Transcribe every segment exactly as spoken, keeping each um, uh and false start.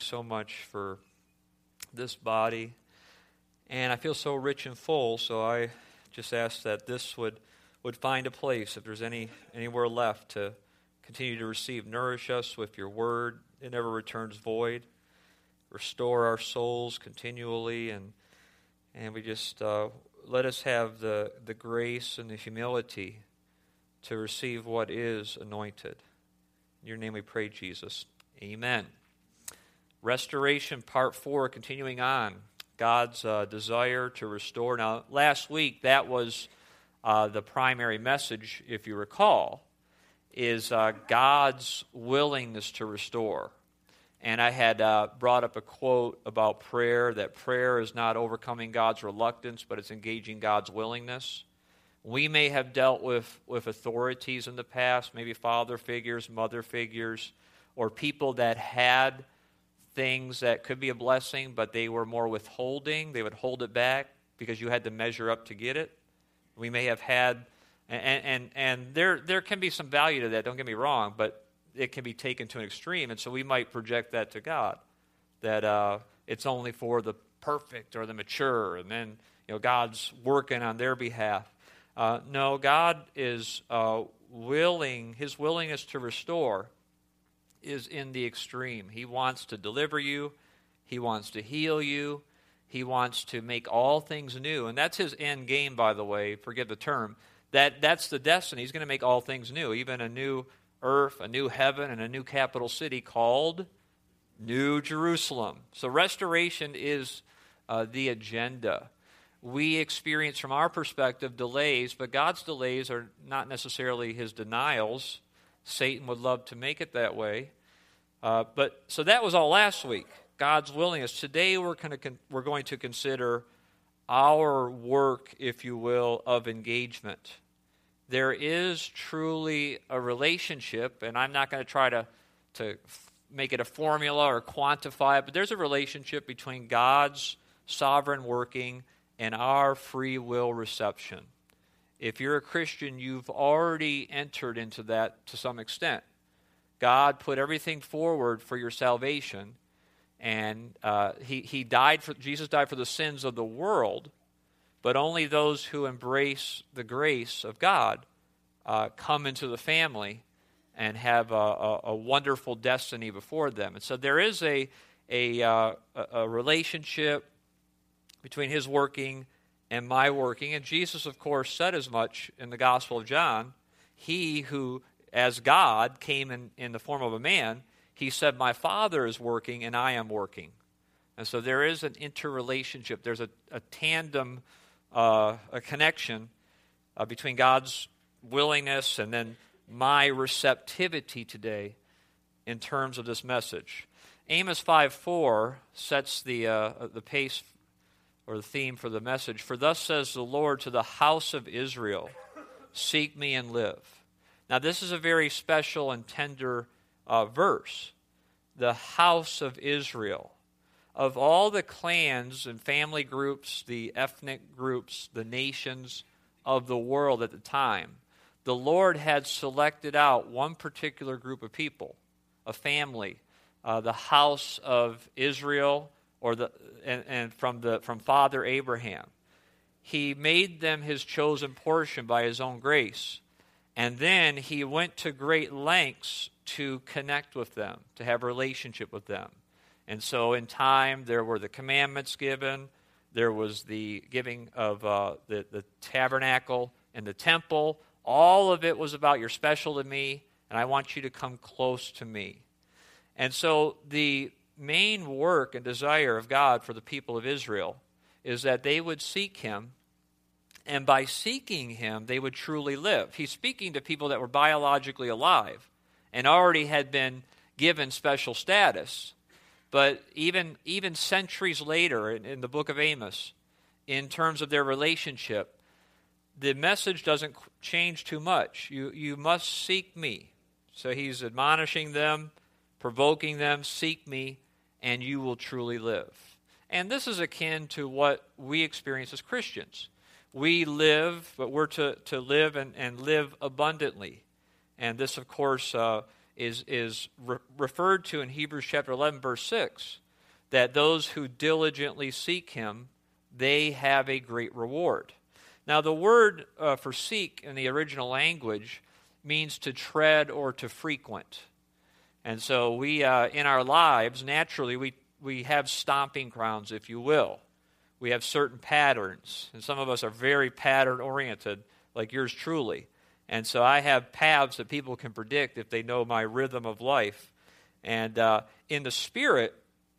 so much for this body. And I feel so rich and full, so I just ask that this would, would find a place, if there's any anywhere left, to continue to receive. Nourish us with your word. It never returns void. Restore our souls continually, and and we just uh, let us have the, the grace and the humility to receive what is anointed. In your name we pray, Jesus. Amen. Restoration, part four, continuing on. God's uh, desire to restore. Now, last week, that was uh, the primary message, if you recall, is uh, God's willingness to restore. And I had uh, brought up a quote about prayer, that prayer is not overcoming God's reluctance, but it's engaging God's willingness. We may have dealt with, with authorities in the past, maybe father figures, mother figures, or people that had things that could be a blessing, but they were more withholding. They would hold it back because you had to measure up to get it. We may have had, and and, and there, there can be some value to that, don't get me wrong, but it can be taken to an extreme, and so we might project that to God, that uh, it's only for the perfect or the mature, and then you know God's working on their behalf. Uh, no, God is uh, willing, His willingness to restore is in the extreme. He wants to deliver you. He wants to heal you. He wants to make all things new. And that's His end game, by the way. Forgive the term. That That's the destiny. He's going to make all things new, even a new earth, a new heaven, and a new capital city called New Jerusalem. So restoration is uh, the agenda. We experience, from our perspective, delays, but God's delays are not necessarily His denials. Satan would love to make it that way. Uh, but so that was all last week, God's willingness. Today we're going to con- we're going to consider our work, if you will, of engagement. There is truly a relationship, and I'm not going to try to to make it a formula or quantify it, but there's a relationship between God's sovereign working and our free will reception. If you're a Christian, you've already entered into that to some extent. God put everything forward for your salvation, and uh, he, he died for, Jesus died for the sins of the world, but only those who embrace the grace of God uh, come into the family and have a, a, a wonderful destiny before them. And so there is a, a, uh, a relationship between His working and my working. And Jesus, of course, said as much in the Gospel of John. He who, as God, came in, in the form of a man, He said, my Father is working and I am working. And so there is an interrelationship. There's a, a tandem, uh, a connection uh, between God's willingness and then my receptivity today in terms of this message. Amos five four sets the uh, the pace or the theme for the message. For thus says the Lord to the house of Israel, seek me and live. Now this is a very special and tender uh, verse. The house of Israel. Of all the clans and family groups, the ethnic groups, the nations of the world at the time, the Lord had selected out one particular group of people, a family, uh, the house of Israel, or the and, and from the from Father Abraham. He made them His chosen portion by His own grace. And then He went to great lengths to connect with them, to have a relationship with them. And so in time, there were the commandments given. There was the giving of uh, the, the tabernacle and the temple. All of it was about, you're special to me, and I want you to come close to me. And so the main work and desire of God for the people of Israel is that they would seek Him, and by seeking Him, they would truly live. He's speaking to people that were biologically alive and already had been given special status. But even, even centuries later in, in the book of Amos, in terms of their relationship, the message doesn't change too much. You, you must seek me. So He's admonishing them, provoking them, seek me, and you will truly live. And this is akin to what we experience as Christians. We live, but we're to, to live and, and live abundantly. And this, of course, uh, is, is re- referred to in Hebrews chapter eleven, verse six, that those who diligently seek him, they have a great reward. Now, the word uh, for seek in the original language means to tread or to frequent. And so we, uh, in our lives, naturally, we, we have stomping grounds, if you will. We have certain patterns, and some of us are very pattern-oriented, like yours truly. And so I have paths that people can predict if they know my rhythm of life. And uh, in the Spirit,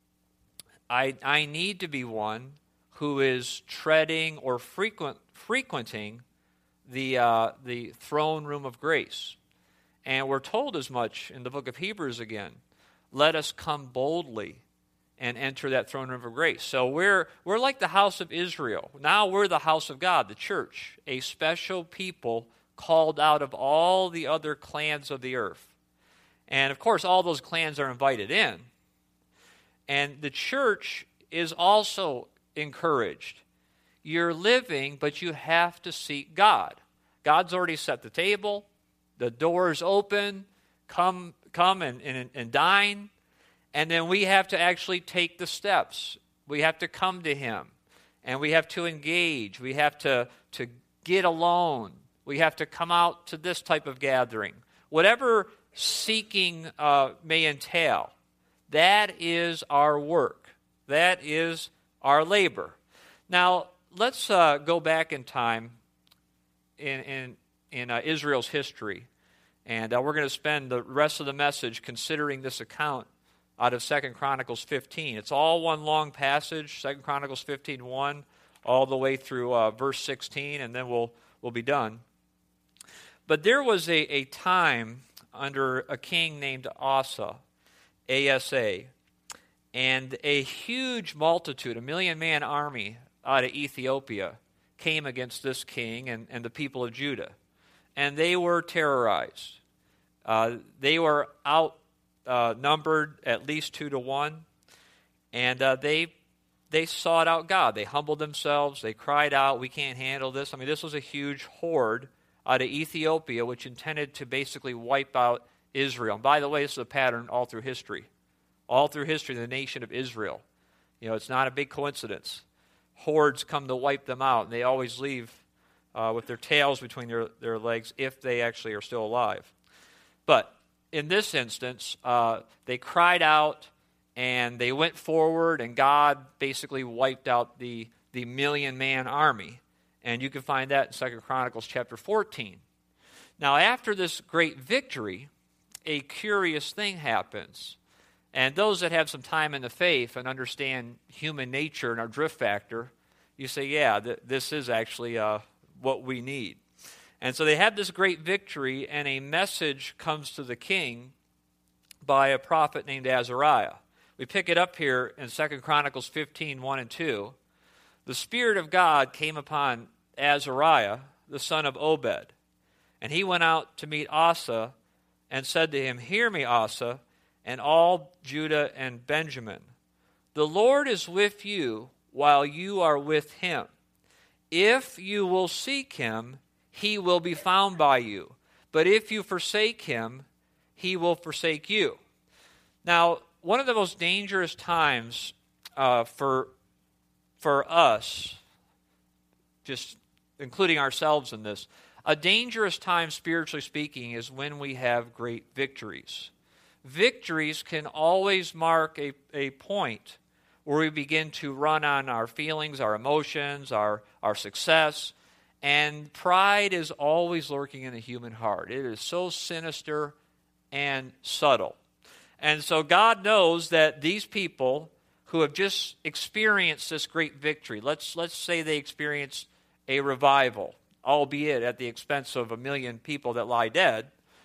I, I need to be one who is treading or frequent, frequenting the, uh, the throne room of grace. And we're told as much in the book of Hebrews again. Let us come boldly and enter that throne room of grace. So we're we're like the house of Israel. Now we're the house of God, the church, a special people called out of all the other clans of the earth. And of course, all those clans are invited in. And the church is also encouraged. You're living, but you have to seek God. God's already set the table. The door's open. Come, come and, and, and dine. And then we have to actually take the steps. We have to come to him. And we have to engage. We have to, to get alone. We have to come out to this type of gathering. Whatever seeking uh, may entail, that is our work. That is our labor. Now, let's uh, go back in time in, in, in uh, Israel's history. And uh, we're going to spend the rest of the message considering this account out of Second Chronicles fifteen. It's all one long passage, Second Chronicles fifteen one, all the way through uh, verse sixteen, and then we'll we'll be done. But there was a, a time under a king named Asa, A S A, and a huge multitude, a million-man army out of Ethiopia came against this king and, and the people of Judah. And they were terrorized. Uh, they were out Uh, numbered at least two to one, and uh, they they sought out God. They humbled themselves. They cried out, "We can't handle this." I mean, this was a huge horde out of Ethiopia, which intended to basically wipe out Israel. And by the way, this is a pattern all through history, all through history. The nation of Israel, you know, it's not a big coincidence. Hordes come to wipe them out, and they always leave uh, with their tails between their their legs if they actually are still alive. But in this instance, uh, they cried out and they went forward, and God basically wiped out the, the million-man army. And you can find that in Second Chronicles chapter fourteen. Now, after this great victory, a curious thing happens. And those that have some time in the faith and understand human nature and our drift factor, you say, yeah, th- this is actually uh, what we need. And so they have this great victory, and a message comes to the king by a prophet named Azariah. We pick it up here in Second Chronicles fifteen, one and two. The Spirit of God came upon Azariah, the son of Obed, and he went out to meet Asa and said to him, "Hear me, Asa, and all Judah and Benjamin. The Lord is with you while you are with him. If you will seek him, he will be found by you. But if you forsake him, he will forsake you." Now, one of the most dangerous times uh, for, for us, just including ourselves in this, a dangerous time, spiritually speaking, is when we have great victories. Victories can always mark a, a point where we begin to run on our feelings, our emotions, our, our success. And pride is always lurking in the human heart. It is so sinister and subtle. And so God knows that these people who have just experienced this great victory, let's, let's say they experienced a revival, albeit at the expense of a million people that lie dead,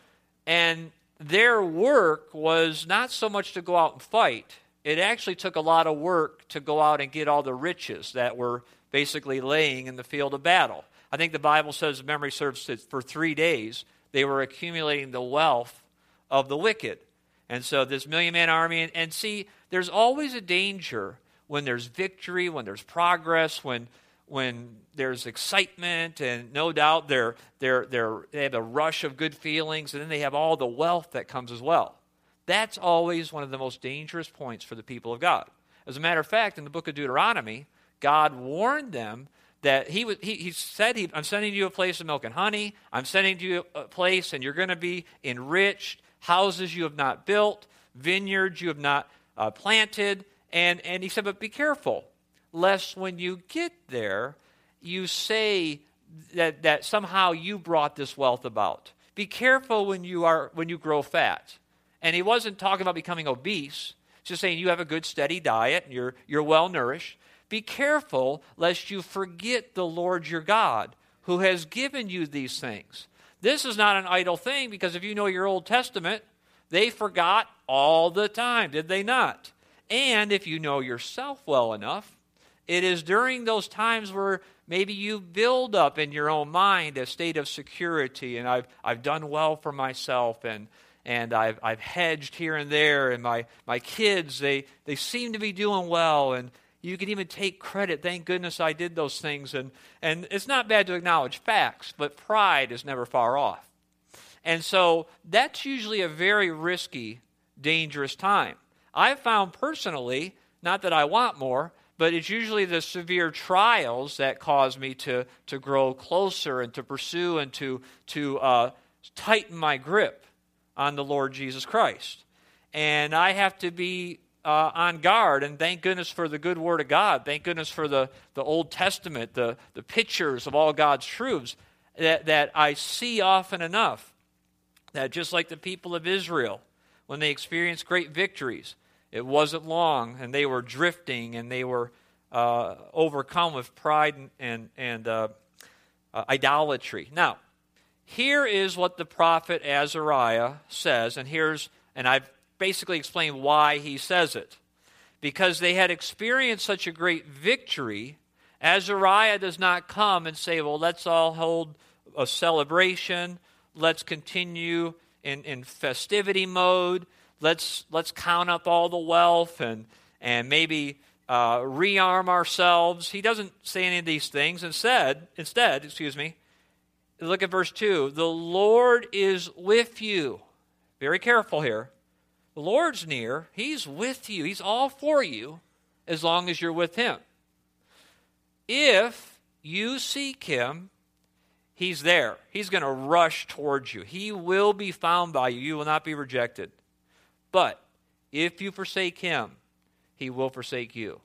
and their work was not so much to go out and fight. It actually took a lot of work to go out and get all the riches that were basically laying in the field of battle. I think the Bible says, memory serves, that for three days they were accumulating the wealth of the wicked. And so this million-man army, and, and see, there's always a danger when there's victory, when there's progress, when when there's excitement, and no doubt they're, they're, they're, they have a rush of good feelings, and then they have all the wealth that comes as well. That's always one of the most dangerous points for the people of God. As a matter of fact, in the book of Deuteronomy, God warned them that he, was, he, he said, he, I'm sending you a place of milk and honey. I'm sending you a place, and you're going to be enriched. Houses you have not built, vineyards you have not uh, planted. And, and he said, but be careful, lest when you get there, you say that, that somehow you brought this wealth about. Be careful when you are when you grow fat. And he wasn't talking about becoming obese. He's just saying you have a good, steady diet, and you're, you're well-nourished. Be careful lest you forget the Lord your God, who has given you these things. This is not an idle thing, because if you know your Old Testament, they forgot all the time, did they not? And if you know yourself well enough, it is during those times where maybe you build up in your own mind a state of security, and I've I've done well for myself, and and I've I've hedged here and there, and my, my kids, they, they seem to be doing well, and you can even take credit. Thank goodness I did those things. And, and it's not bad to acknowledge facts, but pride is never far off. And so that's usually a very risky, dangerous time. I've found personally, not that I want more, but it's usually the severe trials that cause me to, to grow closer and to pursue and to, to uh, tighten my grip on the Lord Jesus Christ. And I have to be uh, on guard, and thank goodness for the good Word of God. Thank goodness for the, the Old Testament, the, the pictures of all God's truths that, that I see often enough, that just like the people of Israel, when they experienced great victories, it wasn't long, and they were drifting, and they were uh, overcome with pride and, and, and uh, uh, idolatry. Now, here is what the prophet Azariah says, and here's, and I've basically explained why he says it. Because they had experienced such a great victory, Azariah does not come and say, well, let's all hold a celebration, let's continue in, in festivity mode, let's let's count up all the wealth and, and maybe uh, rearm ourselves. He doesn't say any of these things. Instead, instead, excuse me, look at verse two. The Lord is with you. Very careful here. The Lord's near. He's with you. He's all for you as long as you're with Him. If you seek Him, He's there. He's going to rush towards you. He will be found by you. You will not be rejected. But if you forsake Him, He will forsake you.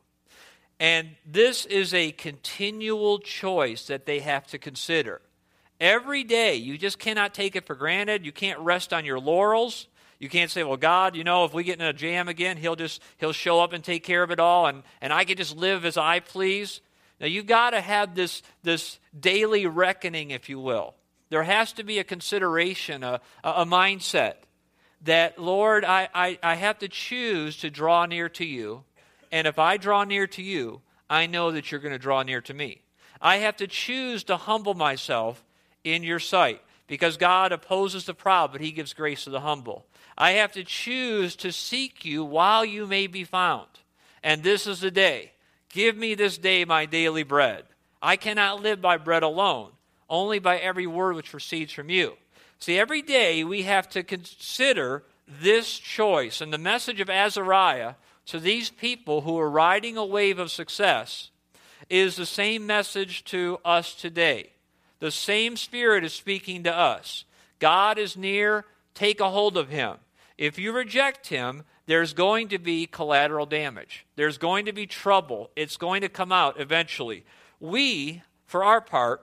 And this is a continual choice that they have to consider. Every day, you just cannot take it for granted. You can't rest on your laurels. You can't say, well, God, you know, if we get in a jam again, He'll just He'll show up and take care of it all, and, and I can just live as I please. Now, you've got to have this, this daily reckoning, if you will. There has to be a consideration, a, a mindset that, Lord, I, I, I have to choose to draw near to you. And if I draw near to you, I know that you're going to draw near to me. I have to choose to humble myself in your sight, because God opposes the proud, but He gives grace to the humble. I have to choose to seek you while you may be found. And this is the day. Give me this day my daily bread. I cannot live by bread alone, only by every word which proceeds from you. See, every day we have to consider this choice. And the message of Azariah to these people who are riding a wave of success is the same message to us today. The same Spirit is speaking to us. God is near. Take a hold of Him. If you reject Him, there's going to be collateral damage. There's going to be trouble. It's going to come out eventually. We, for our part,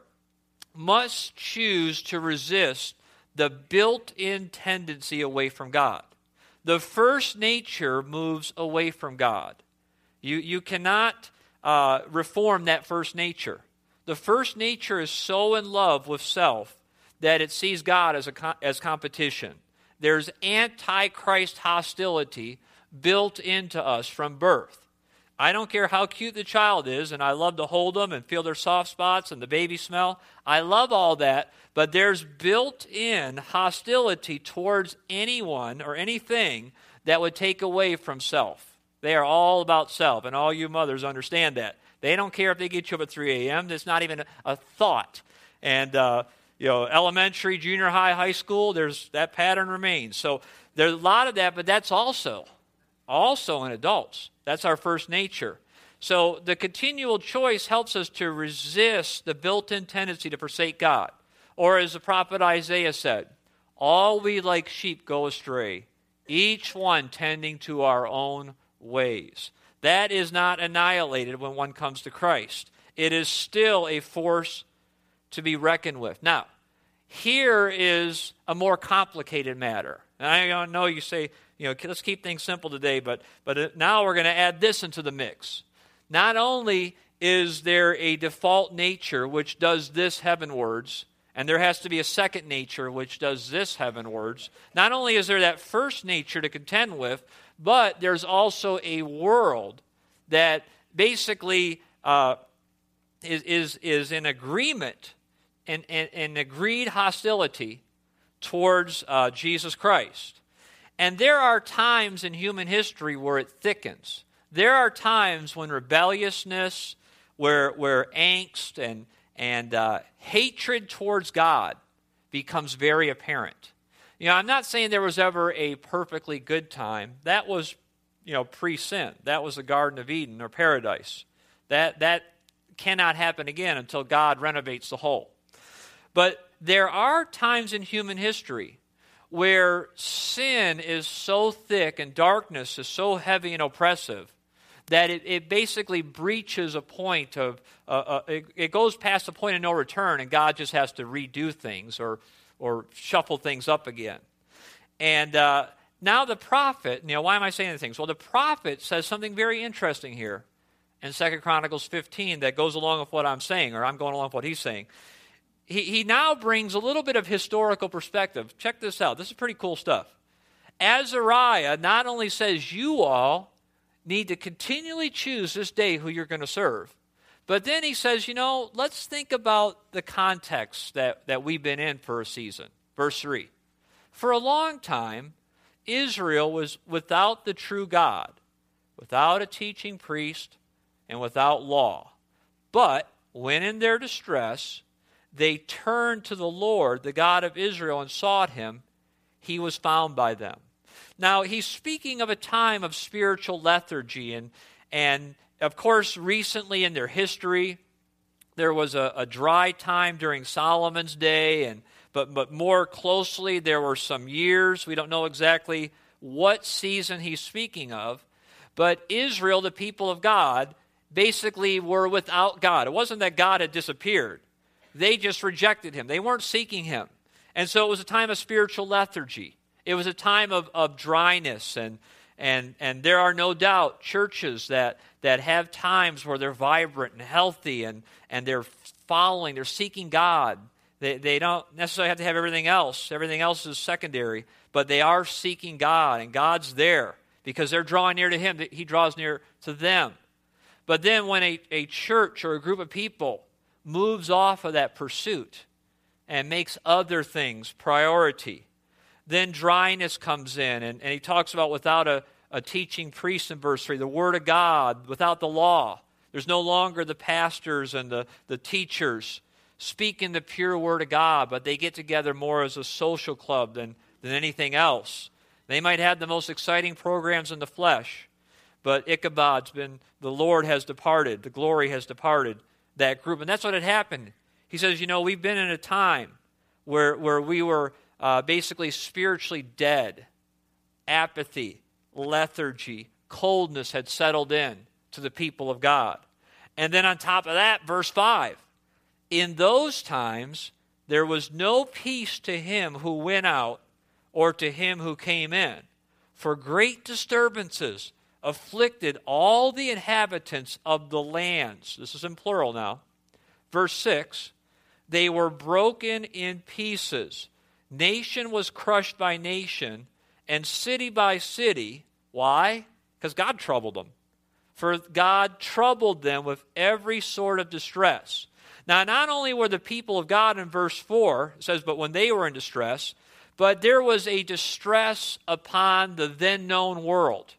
must choose to resist the built-in tendency away from God. The first nature moves away from God. You, you cannot uh, reform that first nature. The first nature is so in love with self that it sees God as a as competition. There's anti-Christ hostility built into us from birth. I don't care how cute the child is, and I love to hold them and feel their soft spots and the baby smell. I love all that, but there's built-in hostility towards anyone or anything that would take away from self. They are all about self, and all you mothers understand that. They don't care if they get you up at three a.m. It's not even a, a thought. And, uh, you know, elementary, junior high, high school, there's that pattern remains. So there's a lot of that, but that's also, also in adults. That's our first nature. So the continual choice helps us to resist the built-in tendency to forsake God. Or as the prophet Isaiah said, all we like sheep go astray, each one tending to our own ways. That is not annihilated when one comes to Christ. It is still a force to be reckoned with. Now, here is a more complicated matter. And I know you say, you know, let's keep things simple today, but, but now we're going to add this into the mix. Not only is there a default nature which does this heavenwards, and there has to be a second nature which does this heavenwards. Not only is there that first nature to contend with, but there's also a world that basically uh, is, is, is in agreement and, and, and agreed hostility towards uh, Jesus Christ. And there are times in human history where it thickens. There are times when rebelliousness, where, where angst and, and uh, hatred towards God becomes very apparent. You know, I'm not saying there was ever a perfectly good time. That was, you know, pre-sin. That was the Garden of Eden or paradise. That, that cannot happen again until God renovates the whole. But there are times in human history where sin is so thick and darkness is so heavy and oppressive that it, it basically breaches a point of, uh, uh, it, it goes past a point of no return, and God just has to redo things or or shuffle things up again. And uh, now the prophet, you know, why am I saying these things? Well, the prophet says something very interesting here in Second Chronicles fifteen that goes along with what I'm saying, or I'm going along with what he's saying. He, he now brings a little bit of historical perspective. Check this out. This is pretty cool stuff. Azariah not only says you all need to continually choose this day who you're going to serve, but then he says, you know, let's think about the context that, that we've been in for a season. Verse three. For a long time, Israel was without the true God, without a teaching priest, and without law. But when in their distress, they turned to the Lord, the God of Israel, and sought him, he was found by them. Now, he's speaking of a time of spiritual lethargy, and, and of course, recently in their history, there was a, a dry time during Solomon's day, and but, but more closely, there were some years. We don't know exactly what season he's speaking of, but Israel, the people of God, basically were without God. It wasn't that God had disappeared. They just rejected him. They weren't seeking him. And so it was a time of spiritual lethargy. It was a time of, of dryness, and, and, and there are no doubt churches that, that have times where they're vibrant and healthy, and, and they're following, they're seeking God. They, they don't necessarily have to have everything else. Everything else is secondary, but they are seeking God, and God's there because they're drawing near to him. He draws near to them. But then when a, a church or a group of people moves off of that pursuit and makes other things priority, then dryness comes in, and, and he talks about without a, a teaching priest in verse three, the word of God, without the law. There's no longer the pastors and the, the teachers speaking the pure word of God, but they get together more as a social club than, than anything else. They might have the most exciting programs in the flesh, but Ichabod's been, the Lord has departed, the glory has departed that group. And that's what had happened. He says, you know, we've been in a time where, where we were Uh, basically spiritually dead. Apathy, lethargy, coldness had settled in to the people of God. And then on top of that, verse five, in those times there was no peace to him who went out or to him who came in, for great disturbances afflicted all the inhabitants of the lands. This is in plural now. Verse six, they were broken in pieces. Nation was crushed by nation, and city by city. Why? Because God troubled them. For God troubled them with every sort of distress. Now, not only were the people of God in verse four, it says, but when they were in distress, but there was a distress upon the then known world.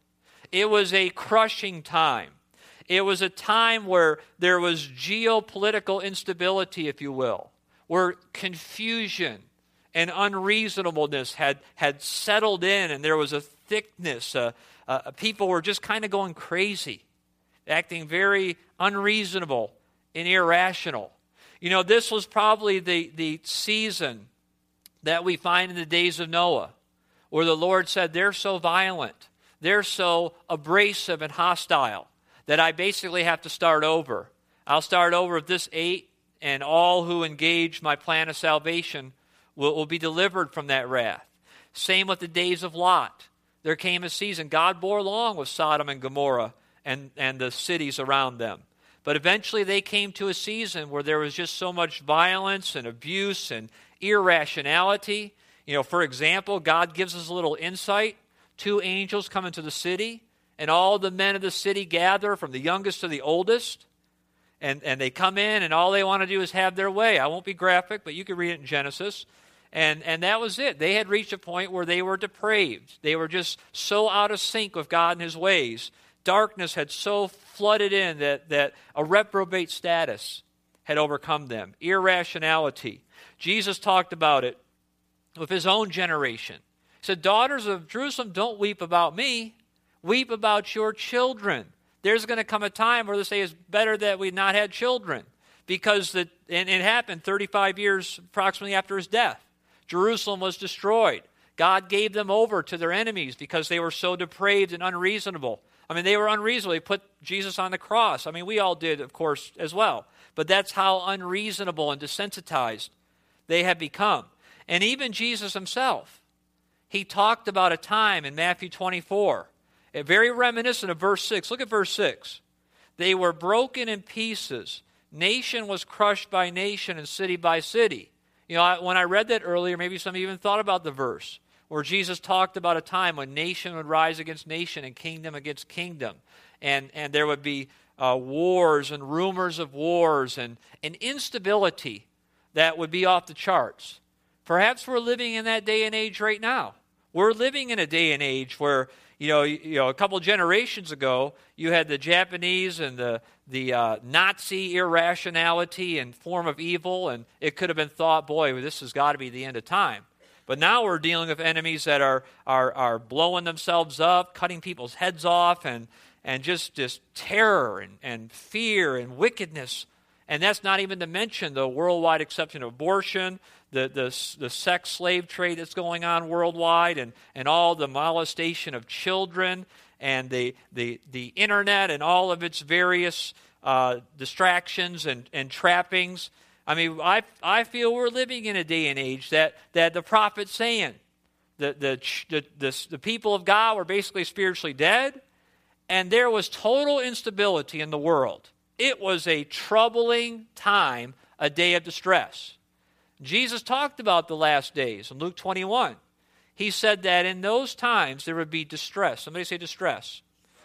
It was a crushing time. It was a time where there was geopolitical instability, if you will, where confusion and unreasonableness had, had settled in, and there was a thickness. Uh, uh, people were just kind of going crazy, acting very unreasonable and irrational. You know, this was probably the, the season that we find in the days of Noah, where the Lord said, they're so violent, they're so abrasive and hostile, that I basically have to start over. I'll start over with this eight, and all who engage my plan of salvation will, will be delivered from that wrath. Same with the days of Lot. There came a season, God bore along with Sodom and Gomorrah and, and the cities around them. But eventually they came to a season where there was just so much violence and abuse and irrationality. You know, for example, God gives us a little insight. Two angels come into the city, and all the men of the city gather from the youngest to the oldest. And, and they come in, and all they want to do is have their way. I won't be graphic, but you can read it in Genesis. And, and that was it. They had reached a point where they were depraved. They were just so out of sync with God and his ways. Darkness had so flooded in that, that a reprobate status had overcome them. Irrationality. Jesus talked about it with his own generation. He said, daughters of Jerusalem, don't weep about me. Weep about your children. There's going to come a time where they say it's better that we not had children. Because the, and it happened thirty-five years approximately after his death. Jerusalem was destroyed. God gave them over to their enemies because they were so depraved and unreasonable. I mean, they were unreasonable. They put Jesus on the cross. I mean, we all did, of course, as well. But that's how unreasonable and desensitized they had become. And even Jesus himself, he talked about a time in Matthew twenty-four, very reminiscent of verse six. Look at verse six. They were broken in pieces. Nation was crushed by nation and city by city. You know, I, when I read that earlier, maybe some of you even thought about the verse where Jesus talked about a time when nation would rise against nation and kingdom against kingdom. And, and there would be uh, wars and rumors of wars and, and instability that would be off the charts. Perhaps we're living in that day and age right now. We're living in a day and age where, you know, you, you know, a couple generations ago, you had the Japanese and the the uh, Nazi irrationality and form of evil, and it could have been thought, boy, this has got to be the end of time. But now we're dealing with enemies that are are are blowing themselves up, cutting people's heads off, and and just just terror and, and fear and wickedness. And that's not even to mention the worldwide acceptance of abortion, the, the, the sex slave trade that's going on worldwide, and, and all the molestation of children, and the, the, the internet and all of its various uh, distractions and, and trappings. I mean, I, I feel we're living in a day and age that, that the prophet's saying the, the, the, the, the people of God were basically spiritually dead, and there was total instability in the world. It was a troubling time, a day of distress. Jesus talked about the last days in Luke twenty-one. He said that in those times there would be distress. Somebody say distress.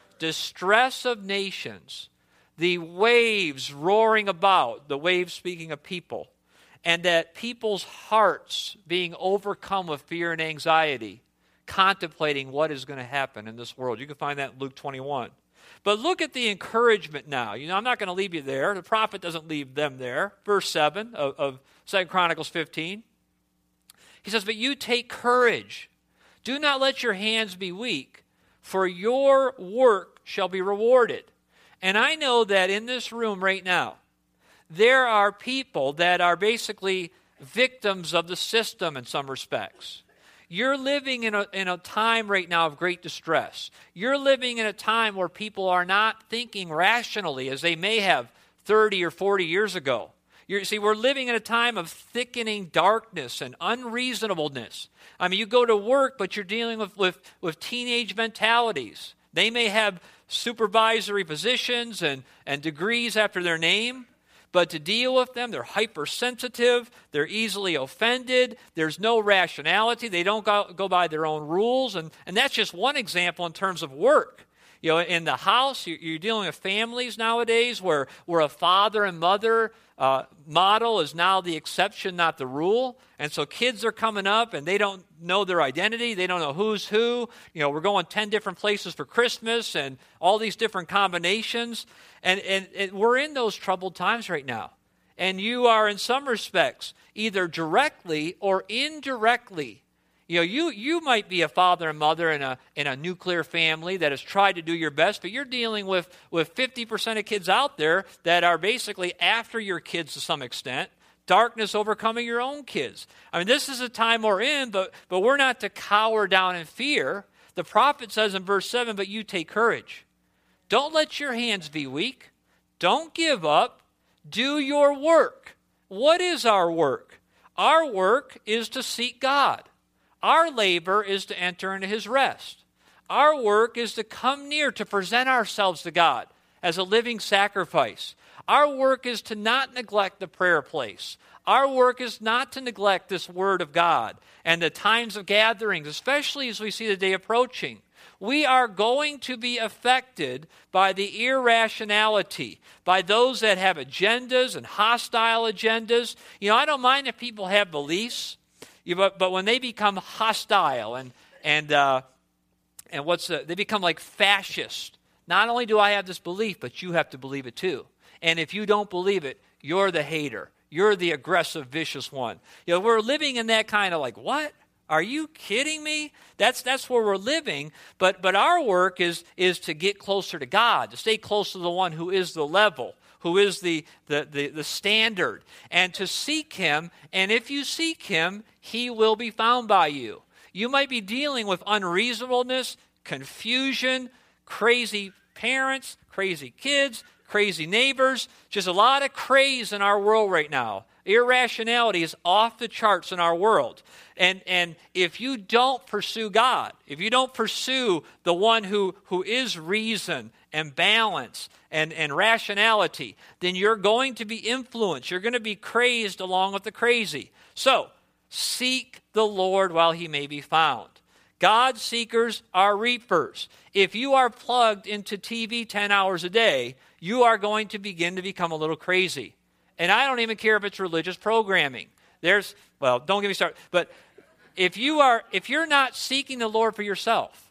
Distress of nations. The waves roaring about, the waves speaking of people, and that people's hearts being overcome with fear and anxiety, contemplating what is going to happen in this world. You can find that in Luke twenty-one. But look at the encouragement now. You know, I'm not going to leave you there. The prophet doesn't leave them there. Verse seven of, of Second Chronicles fifteen. He says, but you take courage. Do not let your hands be weak, for your work shall be rewarded. And I know that in this room right now, there are people that are basically victims of the system in some respects. You're living in a, in a time right now of great distress. You're living in a time where people are not thinking rationally as they may have thirty or forty years ago. You see, we're living in a time of thickening darkness and unreasonableness. I mean, you go to work, but you're dealing with, with, with teenage mentalities. They may have supervisory positions and, and degrees after their name, but to deal with them, they're hypersensitive, they're easily offended, there's no rationality, they don't go, go by their own rules, and, and that's just one example in terms of work. You know, in the house, you're dealing with families nowadays where, where a father and mother uh, model is now the exception, not the rule. And so kids are coming up and they don't know their identity. They don't know who's who. You know, we're going ten different places for Christmas and all these different combinations. And, and, and we're in those troubled times right now. And you are, in some respects, either directly or indirectly. You know, you, you might be a father and mother in a in a nuclear family that has tried to do your best, but you're dealing with, with fifty percent of kids out there that are basically after your kids to some extent. Darkness overcoming your own kids. I mean, this is a time we're in, but, but we're not to cower down in fear. The prophet says in verse seven, but you take courage. Don't let your hands be weak. Don't give up. Do your work. What is our work? Our work is to seek God. Our labor is to enter into his rest. Our work is to come near, to present ourselves to God as a living sacrifice. Our work is to not neglect the prayer place. Our work is not to neglect this word of God and the times of gatherings, especially as we see the day approaching. We are going to be affected by the irrationality, by those that have agendas and hostile agendas. You know, I don't mind if people have beliefs. You, but, but when they become hostile and and uh, and what's the, they become like fascist. Not only do I have this belief, but you have to believe it too. And if you don't believe it, you're the hater. You're the aggressive, vicious one. You know, we're living in that kind of like, what? Are you kidding me? That's that's where we're living. But but our work is is to get closer to God, to stay close to the one who is the level, who is the, the, the, the standard, and to seek him. And if you seek him, he will be found by you. You might be dealing with unreasonableness, confusion, crazy parents, crazy kids, crazy neighbors, just a lot of craze in our world right now. Irrationality is off the charts in our world. And and if you don't pursue God, if you don't pursue the one who, who is reason and balance and, and rationality, then you're going to be influenced. You're going to be crazed along with the crazy. So, seek the Lord while he may be found. God seekers are reapers. If you are plugged into T V ten hours a day, you are going to begin to become a little crazy. And I don't even care if it's religious programming. There's, well, don't get me started. But if you are, if you're not seeking the Lord for yourself,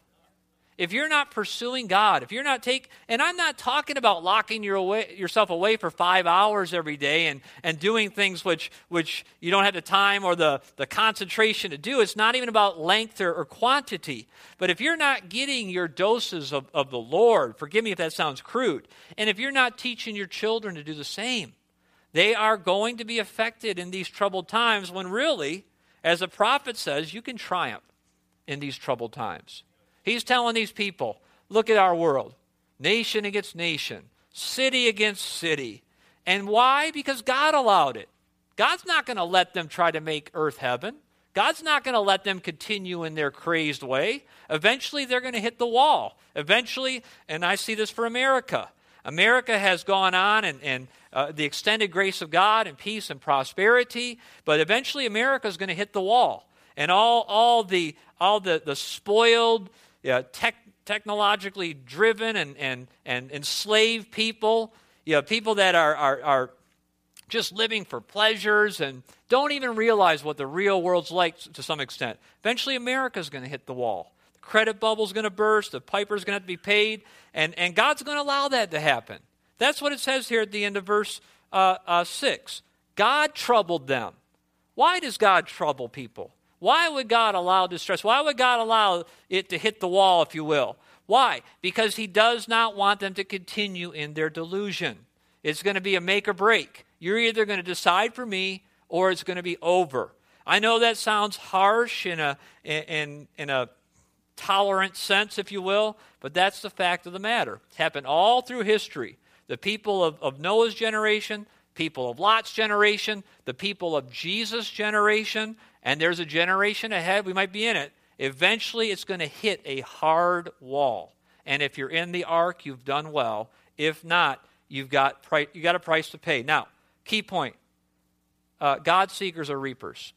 if you're not pursuing God, if you're not take, and I'm not talking about locking your away, yourself away for five hours every day and, and doing things which which you don't have the time or the, the concentration to do. It's not even about length or, or quantity. But if you're not getting your doses of, of the Lord, forgive me if that sounds crude, and if you're not teaching your children to do the same, they are going to be affected in these troubled times when really, as the prophet says, you can triumph in these troubled times. He's telling these people, look at our world. Nation against nation. City against city. And why? Because God allowed it. God's not going to let them try to make earth heaven. God's not going to let them continue in their crazed way. Eventually, they're going to hit the wall. Eventually, and I see this for America. America has gone on and, and uh, the extended grace of God and peace and prosperity, but eventually America is going to hit the wall. And all all the all the, the spoiled, yeah, tech, technologically driven and, and, and enslaved people, you know, people that are, are, are just living for pleasures and don't even realize what the real world's like to some extent. Eventually America is going to hit the wall. Credit bubble's going to burst, the piper's going to have to be paid, and, and God's going to allow that to happen. That's what it says here at the end of verse uh, uh, six. God troubled them. Why does God trouble people? Why would God allow distress? Why would God allow it to hit the wall, if you will? Why? Because he does not want them to continue in their delusion. It's going to be a make or break. You're either going to decide for me or it's going to be over. I know that sounds harsh in a in in a tolerant sense, if you will, but that's the fact of the matter. It's happened all through history. The people of, of Noah's generation, people of Lot's generation, the people of Jesus' generation, and there's a generation ahead, we might be in it. Eventually, it's going to hit a hard wall. And if you're in the ark, you've done well. If not, you've got, pri- you got a price to pay. Now, key point. Uh, God seekers are reapers.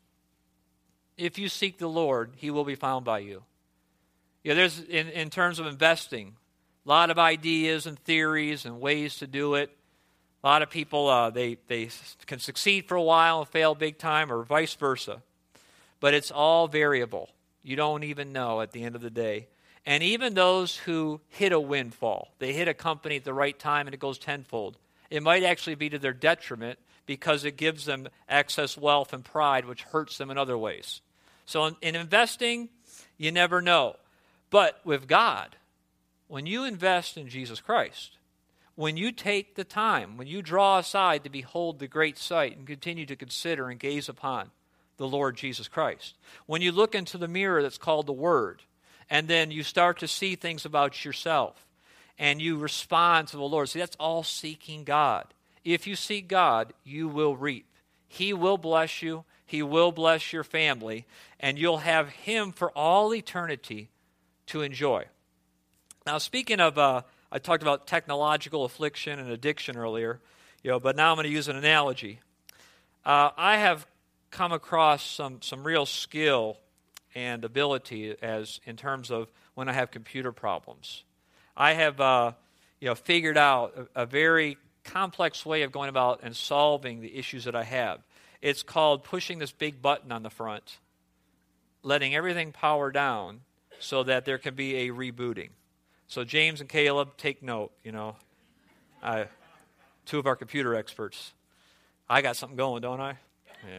If you seek the Lord, he will be found by you. You know, there's in, in terms of investing, A lot of ideas and theories and ways to do it. A lot of people, uh, they, they can succeed for a while and fail big time, or vice versa. But it's all variable. You don't even know at the end of the day. And even those who hit a windfall, they hit a company at the right time and it goes tenfold. It might actually be to their detriment because it gives them excess wealth and pride, which hurts them in other ways. So in, in investing, you never know. But with God, when you invest in Jesus Christ, when you take the time, when you draw aside to behold the great sight and continue to consider and gaze upon the Lord Jesus Christ, when you look into the mirror that's called the Word, and then you start to see things about yourself, and you respond to the Lord, see, that's all seeking God. If you seek God, you will reap. He will bless you. He will bless your family, and you'll have Him for all eternity to enjoy. Now, speaking of, uh, I talked about technological affliction and addiction earlier, you know, but now I'm going to use an analogy. Uh, I have come across some some real skill and ability as in terms of when I have computer problems. I have, uh, you know, figured out a, a very complex way of going about and solving the issues that I have. It's called pushing this big button on the front, letting everything power down so that there can be a rebooting. So James and Caleb, take note, you know, I, two of our computer experts. I got something going, don't I? Yeah.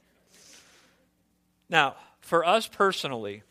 Now, for us personally,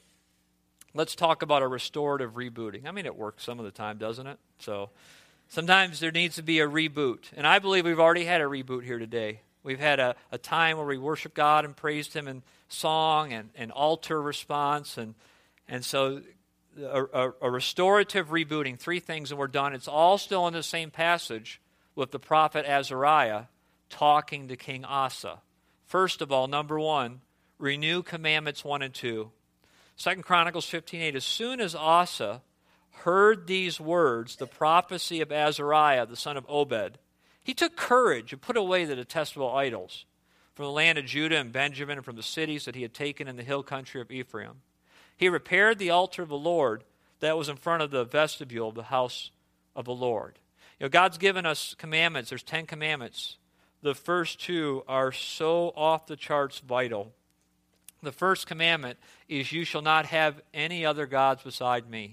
let's talk about a restorative rebooting. I mean, it works some of the time, doesn't it? So sometimes there needs to be a reboot. And I believe we've already had a reboot here today. We've had a, a time where we worshiped God and praised Him in song and, and altar response. And, and so a, a, a restorative rebooting, three things, and we're done. It's all still in the same passage with the prophet Azariah talking to King Asa. First of all, number one, renew commandments one and two. Second Chronicles fifteen eight, as soon as Asa heard these words, the prophecy of Azariah, the son of Obed, he took courage and put away the detestable idols from the land of Judah and Benjamin and from the cities that he had taken in the hill country of Ephraim. He repaired the altar of the Lord that was in front of the vestibule of the house of the Lord. You know, God's given us commandments. There's ten commandments. The first two are so off the charts vital. The first commandment is, you shall not have any other gods beside me.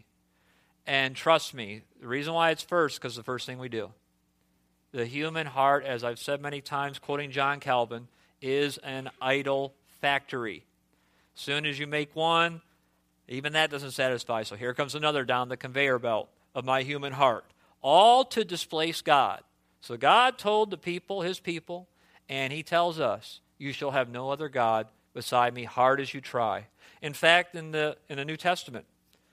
And trust me, the reason why it's first, because it's the first thing we do. The human heart, as I've said many times, quoting John Calvin, is an idol factory. As soon as you make one, even that doesn't satisfy. So here comes another down the conveyor belt of my human heart. All to displace God. So God told the people, His people, and He tells us, you shall have no other God beside me, hard as you try. In fact, in the in the New Testament,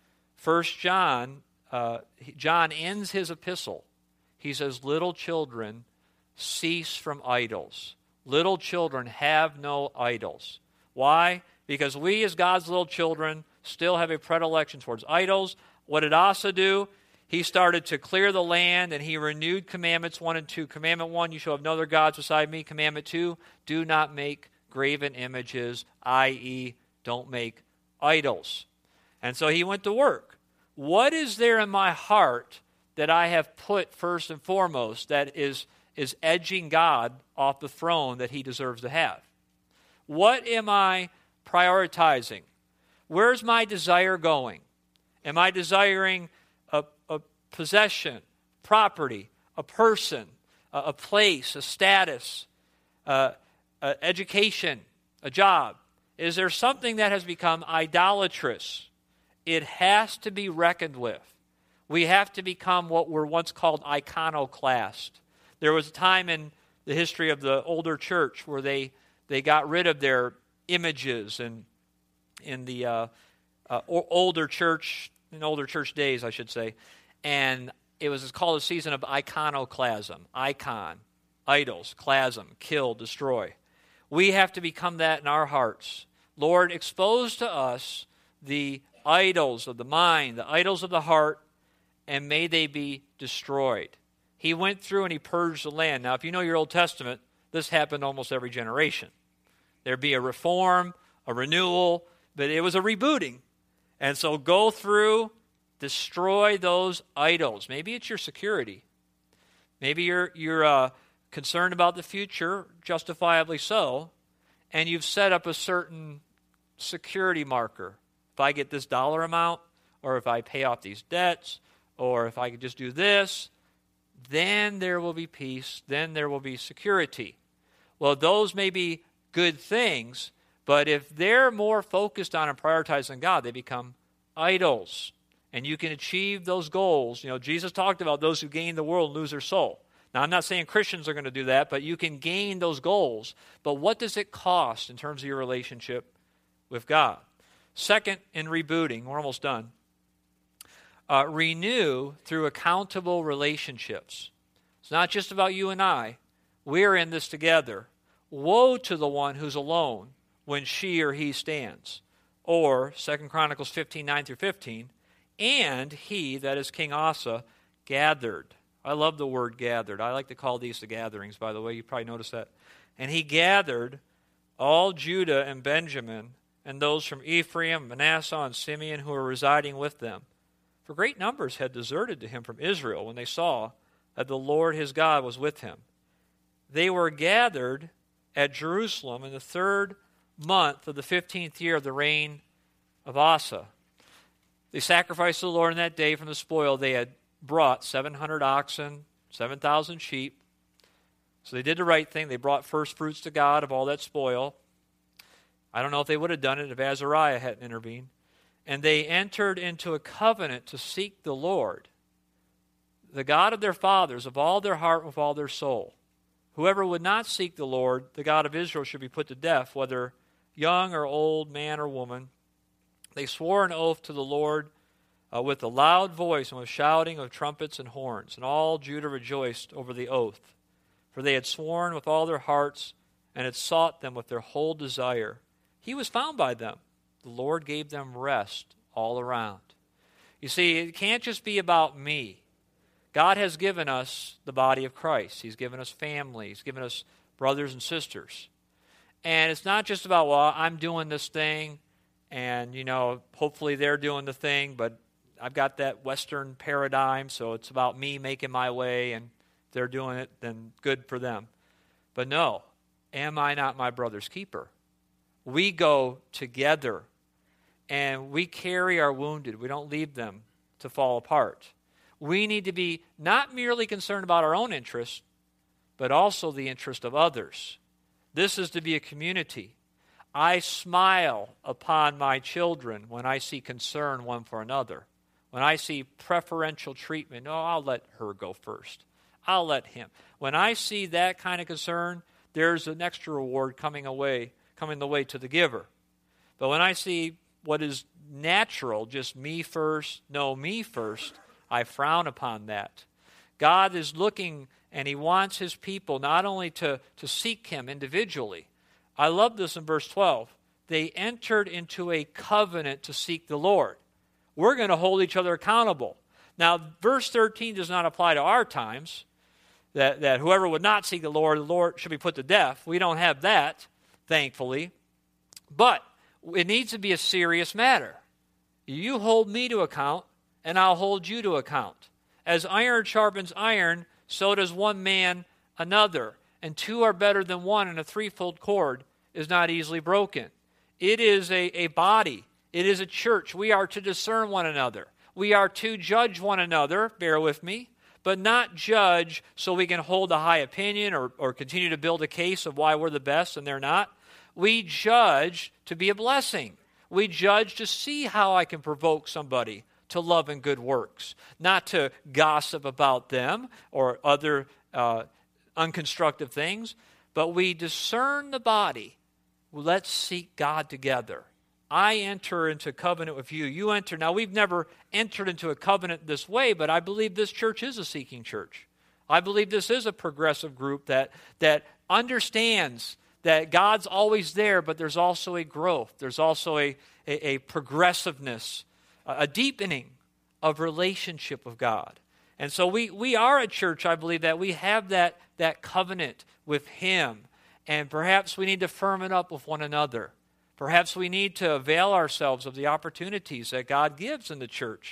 First John, uh, John ends his epistle. He says, little children, cease from idols. Little children, have no idols. Why? Because we as God's little children still have a predilection towards idols. What did Asa do? He started to clear the land, and he renewed commandments one and two. Commandment one, you shall have no other gods beside me. Commandment two, do not make graven images, that is, don't make idols. And so he went to work. What is there in my heart that I have put first and foremost that is, is edging God off the throne that He deserves to have? What am I prioritizing? Where's my desire going? Am I desiring a, a possession, property, a person, a, a place, a status, uh, Uh, education, a job? Is there something that has become idolatrous? It has to be reckoned with. We have to become what were once called iconoclast. There was a time in the history of the older church where they, they got rid of their images, and in the uh, uh, older church, in older church days, I should say, and it was called a season of iconoclasm. Icon, idols, clasm, kill, destroy. We have to become that in our hearts. Lord, expose to us the idols of the mind, the idols of the heart, and may they be destroyed. He went through and He purged the land. Now, if you know your Old Testament, this happened almost every generation. There'd be a reform, a renewal, but it was a rebooting. And so go through, Destroy those idols. Maybe it's your security. Maybe you're, you're uh, concerned about the future, justifiably so, and you've set up a certain security marker. If I get this dollar amount, or if I pay off these debts, or if I could just do this, then there will be peace, then there will be security. Well, those may be good things, but if they're more focused on and prioritizing God, they become idols. And you can achieve those goals. You know, Jesus talked about those who gain the world and lose their soul. Now, I'm not saying Christians are going to do that, but you can gain those goals. But what does it cost in terms of your relationship with God? Second, in rebooting, we're almost done. Uh, renew through accountable relationships. It's not just about you and I. We're in this together. Woe to the one who's alone when she or he stands. Or, Second Chronicles fifteen, nine through fifteen, and he, that is King Asa, gathered. I love the word gathered. I like to call these the gatherings, by the way. You probably noticed that. And he gathered all Judah and Benjamin, and those from Ephraim, Manasseh, and Simeon who were residing with them. For great numbers had deserted to him from Israel when they saw that the Lord his God was with him. They were gathered at Jerusalem in the third month of the fifteenth year of the reign of Asa. They sacrificed to the Lord in that day from the spoil. They had brought seven hundred oxen, seven thousand sheep. So they did the right thing. They brought first fruits to God of all that spoil. I don't know if they would have done it if Azariah hadn't intervened. And they entered into a covenant to seek the Lord, the God of their fathers, of all their heart and with all their soul. Whoever would not seek the Lord, the God of Israel, should be put to death, whether young or old, man or woman. They swore an oath to the Lord uh, with a loud voice and with shouting of trumpets and horns. And all Judah rejoiced over the oath, for they had sworn with all their hearts and had sought them with their whole desire. He was found by them. The Lord gave them rest all around. You see, it can't just be about me. God has given us the body of Christ. He's given us family. He's given us brothers and sisters. And it's not just about, well, I'm doing this thing, and, you know, hopefully they're doing the thing, but I've got that Western paradigm, so it's about me making my way, and if they're doing it, then good for them. But no, am I not my brother's keeper? We go together, and we carry our wounded. We don't leave them to fall apart. We need to be not merely concerned about our own interests, but also the interest of others. This is to be a community. I smile upon my children when I see concern one for another. When I see preferential treatment, oh, I'll let her go first. I'll let him. When I see that kind of concern, there's an extra reward coming away, coming the way to the giver. But when I see what is natural, just me first, no, me first, I frown upon that. God is looking, and he wants his people not only to, to seek him individually. I love this in verse twelve. They entered into a covenant to seek the Lord. We're going to hold each other accountable. Now, verse thirteen does not apply to our times, that, that whoever would not seek the Lord, the Lord should be put to death. We don't have that, thankfully. But it needs to be a serious matter. You hold me to account, and I'll hold you to account. As iron sharpens iron, so does one man another. And two are better than one, and a threefold cord is not easily broken. It is a, a body. It is a church. We are to discern one another. We are to judge one another, bear with me, but not judge so we can hold a high opinion or, or continue to build a case of why we're the best and they're not. We judge to be a blessing. We judge to see how I can provoke somebody to love and good works, not to gossip about them or other uh, unconstructive things, but we discern the body. Let's seek God together. I enter into covenant with you. You enter. Now, we've never entered into a covenant this way, but I believe this church is a seeking church. I believe this is a progressive group that, that understands that God's always there, but there's also a growth. There's also a, a, a progressiveness, a deepening of relationship with God. And so we, we are a church, I believe, that we have that, that covenant with him. And perhaps we need to firm it up with one another. Perhaps we need to avail ourselves of the opportunities that God gives in the church.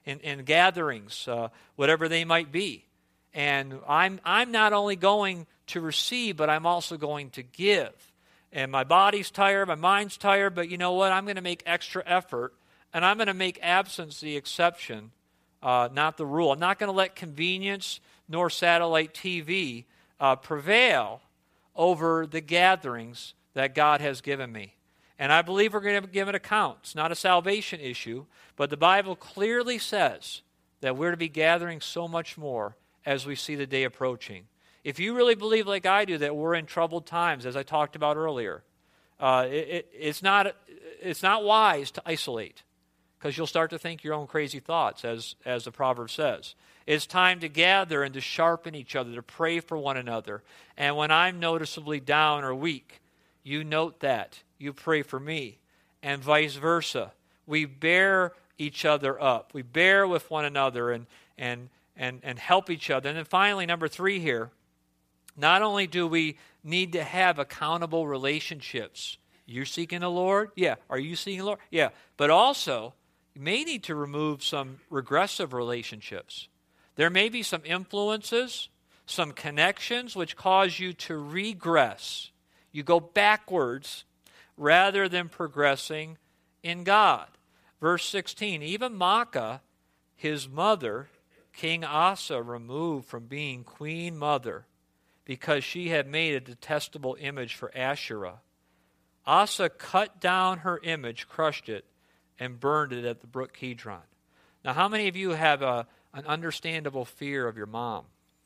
in, in gatherings, uh, whatever they might be. And I'm I'm not only going to receive, but I'm also going to give. And my body's tired, my mind's tired, but you know what? I'm going to make extra effort, and I'm going to make absence the exception, uh, not the rule. I'm not going to let convenience nor satellite T V uh, prevail over the gatherings that God has given me. And I believe we're going to give an account. It's not a salvation issue, but the Bible clearly says that we're to be gathering so much more as we see the day approaching. If you really believe like I do that we're in troubled times, as I talked about earlier, uh, it, it, it's not it's not wise to isolate, because you'll start to think your own crazy thoughts, as, as the proverb says. It's time to gather and to sharpen each other, to pray for one another. And when I'm noticeably down or weak, you note that. You pray for me, and vice versa. We bear each other up. We bear with one another and and and, and help each other. And then finally, number three here, not only do we need to have accountable relationships. You're seeking the Lord? Yeah. Are you seeking the Lord? Yeah. But also, you may need to remove some regressive relationships. There may be some influences, some connections which cause you to regress. You go backwards rather than progressing in God. Verse sixteen, even Maacah, his mother, King Asa removed from being queen mother because she had made a detestable image for Asherah. Asa cut down her image, crushed it, and burned it at the brook Kidron. Now, how many of you have a, an understandable fear of your mom?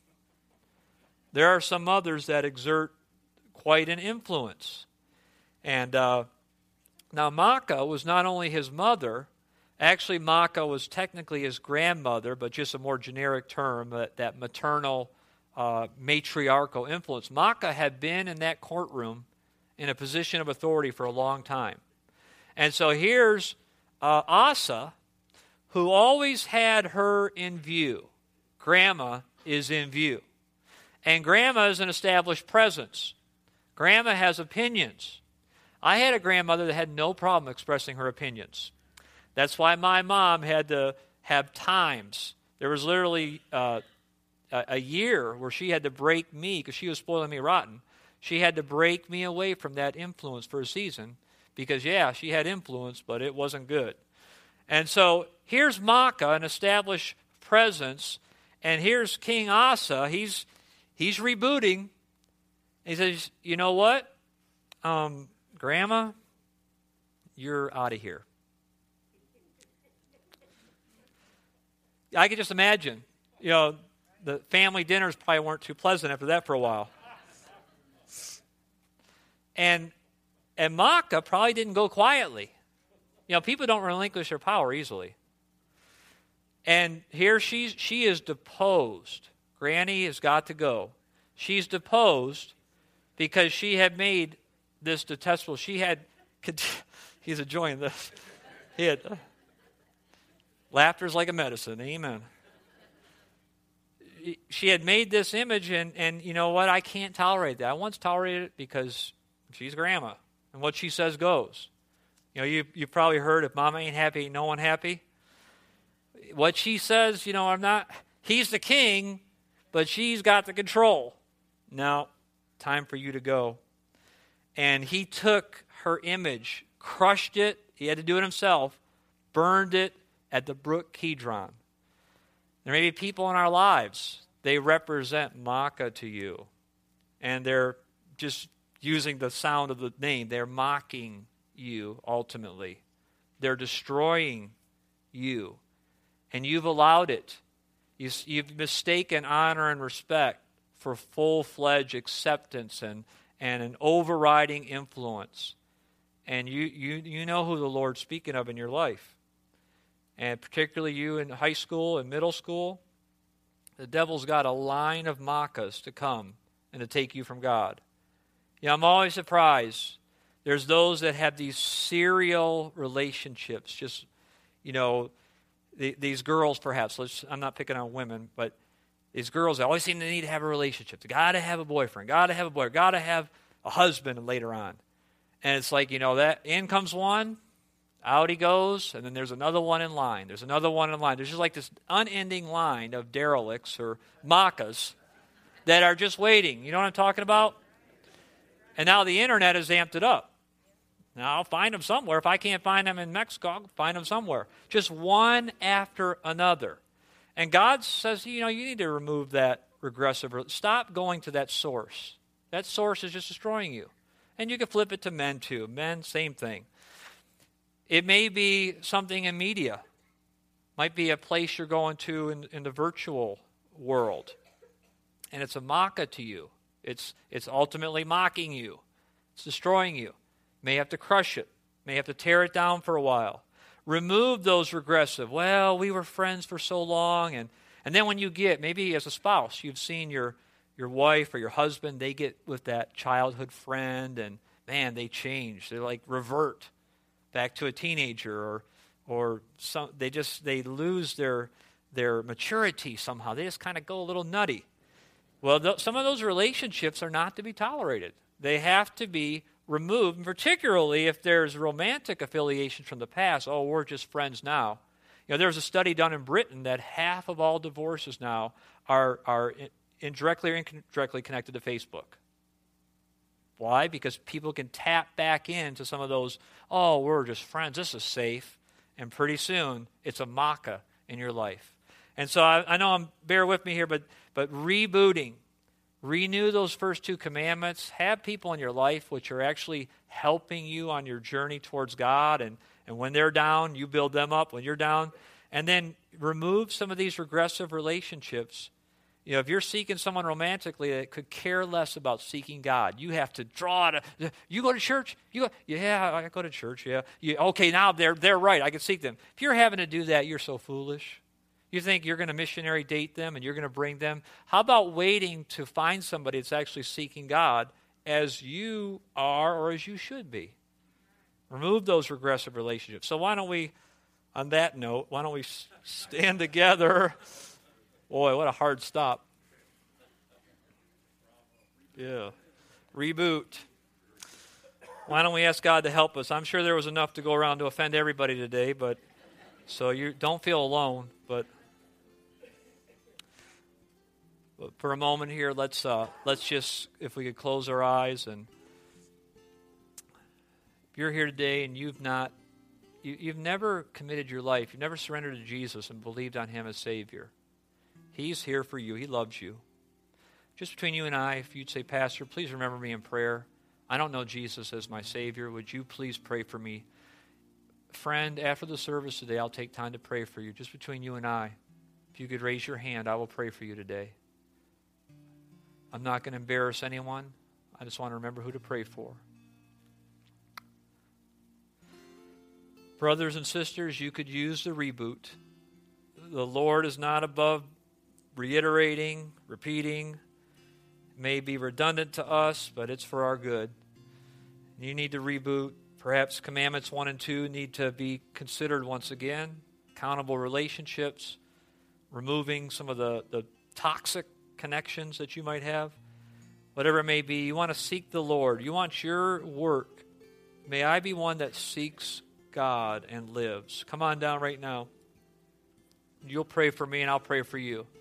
There are some mothers that exert quite an influence. And uh, now Maacah was not only his mother, actually Maacah was technically his grandmother, but just a more generic term, that, that maternal, uh, matriarchal influence. Maacah had been in that courtroom in a position of authority for a long time. And so here's uh, Asa, who always had her in view. Grandma is in view. And Grandma is an established presence. Grandma has opinions. I had a grandmother that had no problem expressing her opinions. That's why my mom had to have times. There was literally uh, a, a year where she had to break me, because she was spoiling me rotten. She had to break me away from that influence for a season, because, yeah, she had influence, but it wasn't good. And so here's Maacah, an established presence, and here's King Asa. He's he's rebooting. He says, you know what? Um, Grandma, you're out of here. I can just imagine, you know, the family dinners probably weren't too pleasant after that for a while. And and Maacah probably didn't go quietly. You know, people don't relinquish their power easily. And here she's she is deposed. Granny has got to go. She's deposed because she had made this detestable. She had, he's enjoying this. He had, uh, laughter's like a medicine. Amen. She had made this image, and, and you know what? I can't tolerate that. I once tolerated it because she's grandma, and what she says goes. You know, you, you've probably heard, if mama ain't happy, ain't no one happy. What she says, you know, I'm not, he's the king, but she's got the control. Now, time for you to go. And he took her image, crushed it, he had to do it himself, burned it at the brook Kidron. There may be people in our lives, they represent Maacah to you. And they're just using the sound of the name. They're mocking you ultimately. They're destroying you. And you've allowed it. You've mistaken honor and respect for full-fledged acceptance and, and an overriding influence. And you, you, you know who the Lord's speaking of in your life. And particularly you in high school and middle school, the devil's got a line of Maacahs to come and to take you from God. You know, I'm always surprised. There's those that have these serial relationships, just, you know, the, these girls perhaps. Let's, I'm not picking on women, but these girls that always seem to need to have a relationship. They got to have a boyfriend, got to have a boy, got to have a husband later on. And it's like, you know, that in comes one, Out he goes, and then there's another one in line. There's another one in line. There's just like this unending line of derelicts or maccas that are just waiting. You know what I'm talking about? And now the internet has amped it up. Now I'll find them somewhere. If I can't find them in Mexico, I'll find them somewhere. Just one after another. And God says, you know, you need to remove that regressive. Stop going to that source. That source is just destroying you. And you can flip it to men too. Men, same thing. It may be something in media. Might be a place you're going to in, in the virtual world. And it's a maca to you. It's it's ultimately mocking you. It's destroying you. May have to crush it. May have to tear it down for a while. Remove those regressive. Well, we were friends for so long. And, and then when you get, maybe as a spouse, you've seen your, your wife or your husband, they get with that childhood friend and, man, they change. They like revert back to a teenager, or or some, they just they lose their their maturity somehow. They just kind of go a little nutty. Well, th- some of those relationships are not to be tolerated. They have to be removed, and particularly if there's romantic affiliations from the past. Oh, we're just friends now. You know, there's a study done in Britain that half of all divorces now are are indirectly or indirectly connected to Facebook. Why? Because people can tap back into some of those, oh, we're just friends, this is safe. And pretty soon, it's a maca in your life. And so I, I know I'm, bear with me here, but but rebooting, renew those first two commandments. Have people in your life which are actually helping you on your journey towards God. And, and when they're down, you build them up when you're down. And then remove some of these regressive relationships. You know, if you're seeking someone romantically that could care less about seeking God, you have to draw to, you go to church? You go, yeah, I go to church, yeah. You, okay, now they're they're right, I can seek them. If you're having to do that, you're so foolish. You think you're going to missionary date them and you're going to bring them? How about waiting to find somebody that's actually seeking God as you are or as you should be? Remove those regressive relationships. So why don't we, on that note, why don't we stand together? Boy, what a hard stop. Yeah. Reboot. Why don't we ask God to help us? I'm sure there was enough to go around to offend everybody today, but so you don't feel alone. But, but for a moment here, let's uh, let's just, if we could close our eyes. And if you're here today and you've not, you, you've never committed your life, you've never surrendered to Jesus and believed on Him as Savior. He's here for you. He loves you. Just between you and I, if you'd say, Pastor, please remember me in prayer. I don't know Jesus as my Savior. Would you please pray for me? Friend, after the service today, I'll take time to pray for you. Just between you and I, if you could raise your hand, I will pray for you today. I'm not going to embarrass anyone. I just want to remember who to pray for. Brothers and sisters, you could use the reboot. The Lord is not above reiterating, repeating. It may be redundant to us, but it's for our good. You need to reboot. Perhaps commandments one and two need to be considered once again. Accountable relationships, removing some of the, the toxic connections that you might have. Whatever it may be, you want to seek the Lord. You want your work. May I be one that seeks God and lives. Come on down right now. You'll pray for me and I'll pray for you.